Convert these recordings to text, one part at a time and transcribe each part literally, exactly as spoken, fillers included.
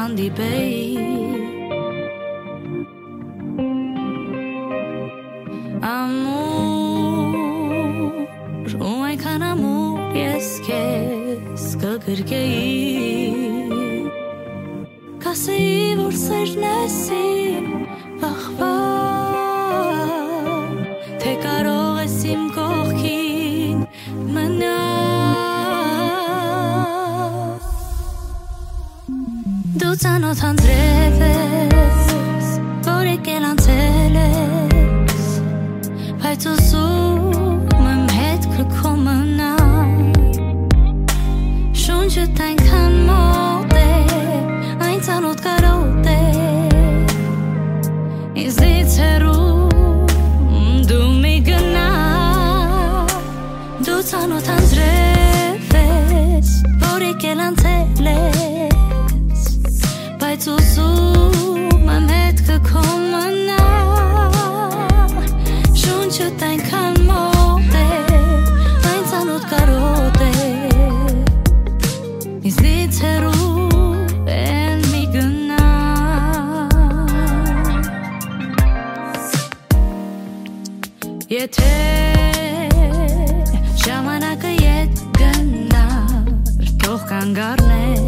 հանդիպեի Ամուր ու այնքան ամուր ես քեզ կգրկեի Կասեի որ սերն ես իմ աղբար Թե կարող ես իմ կողքին մնալ Դու ծանոթ անձրև ես որ եկել անցել ես Բայց ուզում եմ հետքը քո մնալ Շունչդ այնքան մոտ է Այն ծանոթ կարոտ է Ինձնից հեռու դու մի գնալ Դու ծանոթ անձրև ես որ եկել անցել ես Բայց ուզում եմ հետքը քո մնալ Շունչդ այնքան մոտ է Այն ծանոթ կարոտ է Ինձնից հեռու են մի գնալ Եթե ժամանակը ետ գնար Թող կանգառներ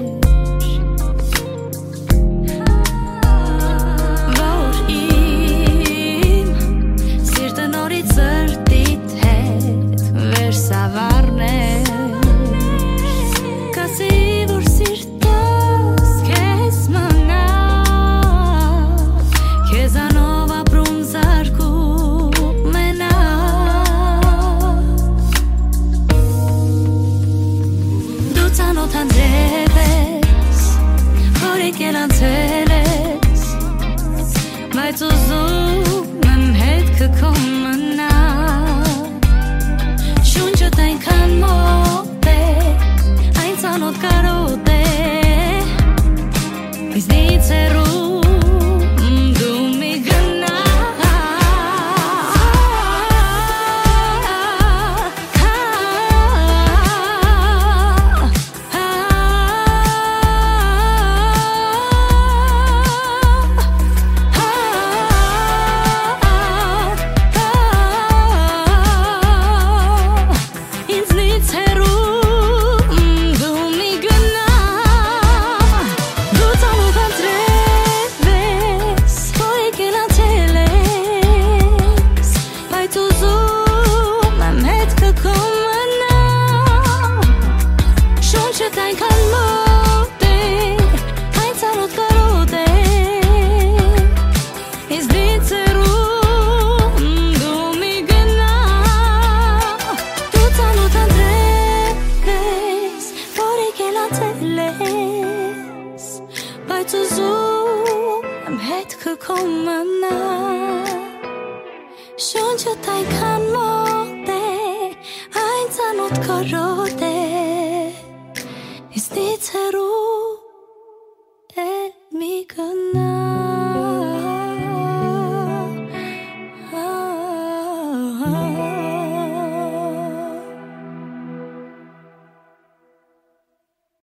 Որ իմ սիրտը նորից սրտիդ հետ վերսավառներ Կասեի որ սիրտս քեզ մնալ Քեզանով ապրում զարկում մենալ Դու ծանոթ անձրև ես որ եկել անցել ես Բայց ուզում եմ հետքը քո մնալ Շունչդ այնքան մոտ է Այն ծանոթ կարոտ է Ինձնից հեռու դու մի Բայց ուզում եմ հետքը քո մնալ Շունչդ այնքան մոտ է Այն ծանոթ կարոտ է Ինձնից հեռու էլ մի գնալ